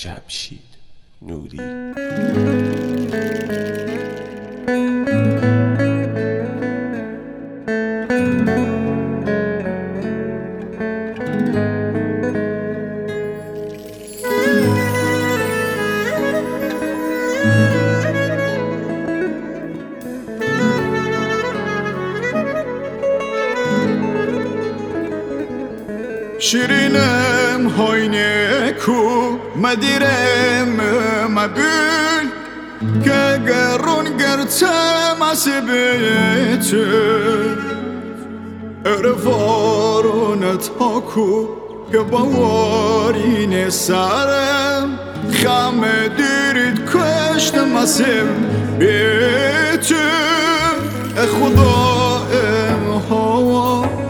جمشید نوری. شیرینم هاینه کو مدیرم مبیل که گرون گرتم عصبیت ارفارونت ها کو که باورین سرم خمه دیرید کشتم عصب بیت خدا